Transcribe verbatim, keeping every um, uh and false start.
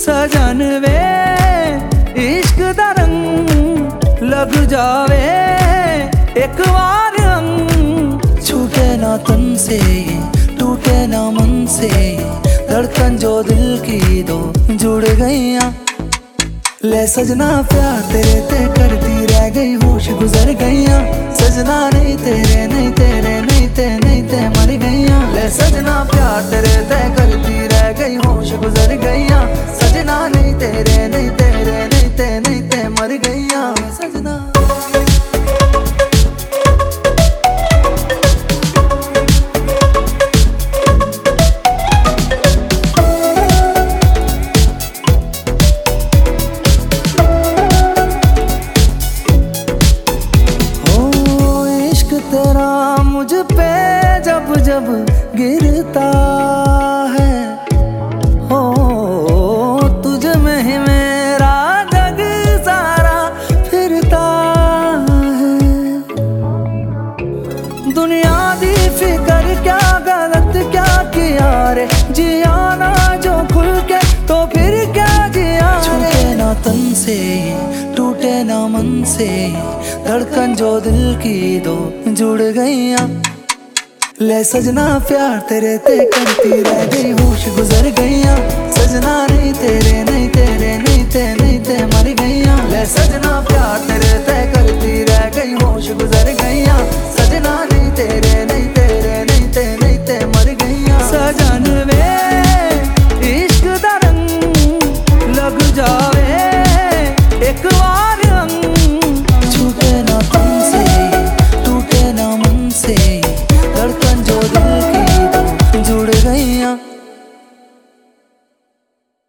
सजन वे इश्क दा रंग लग जावे एक बार अंग। छूटे ना तन से टूटे ना मन से धड़कन जो दिल की दो जुड़ गईया। ले सजना प्यार तेरे ते करती रह गई होश गुजर गईया। सजना नहीं तेरे नहीं तेरे नहीं ते नहीं ते मर गईया। ले सजना प्यार तेरे ते करती रह गई होश गुजर गईया। सजना नहीं तेरे नहीं तेरे नहीं ते नहीं ते मर गईया। सजना तेरा मुझ पे जब जब गिरता है हो तुझ में ही मेरा जग सारा फिरता है। दुनिया दी फिकर क्या गलत क्या किया रे जिया ना जो खुल के तो फिर क्या जिया। छूटे ना तन से टूटे ना मन से धड़कन जो दिल की दो जुड़ गईया। ले सजना प्यार तेरे ते करती रह गई होश गुजर गईया। सजना नहीं तेरे नहीं तेरे नहीं ते नहीं ते मर गईया। ले सजना प्यार तेरे ते करती रह गई होश गुजर गईया। सजना नहीं तेरे नहीं तेरे नहीं ते नहीं ते मर गईया। सजन वे इश्क दा रंग लग जावे एक